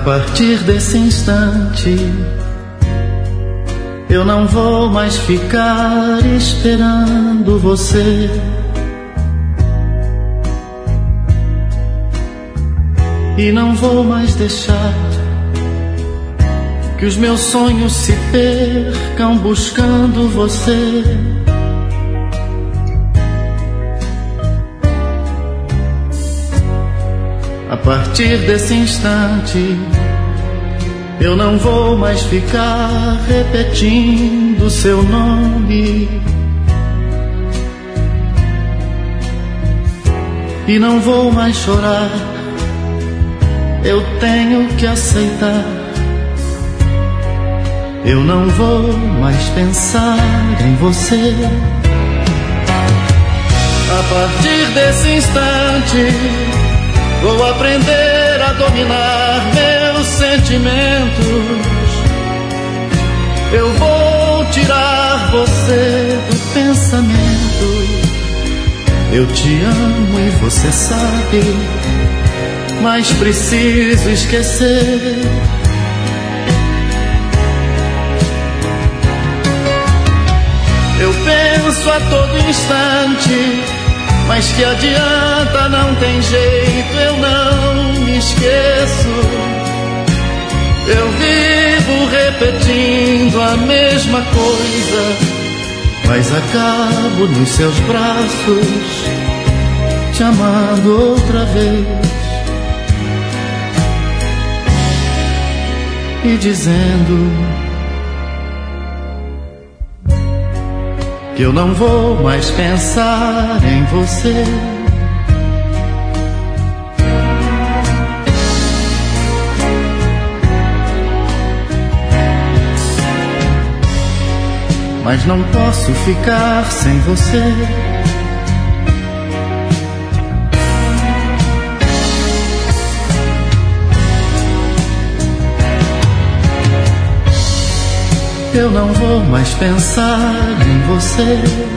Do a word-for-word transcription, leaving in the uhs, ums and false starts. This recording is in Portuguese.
partir desse instante, eu não vou mais ficar esperando você. E não vou mais deixar que os meus sonhos se percam buscando você. A partir desse instante, eu não vou mais ficar repetindo seu nome. E não vou mais chorar, eu tenho que aceitar. Eu não vou mais pensar em você. A partir desse instante, vou aprender a dominar meus sentimentos. Eu vou tirar você do pensamento. Eu te amo e você sabe, mas preciso esquecer. Eu penso a todo instante, mas que adianta, não tem jeito, eu não me esqueço. Eu vivo repetindo a mesma coisa, mas acabo nos seus braços, te amando outra vez e dizendo que eu não vou mais pensar em você. Mas não posso ficar sem você. Eu não vou mais pensar em você.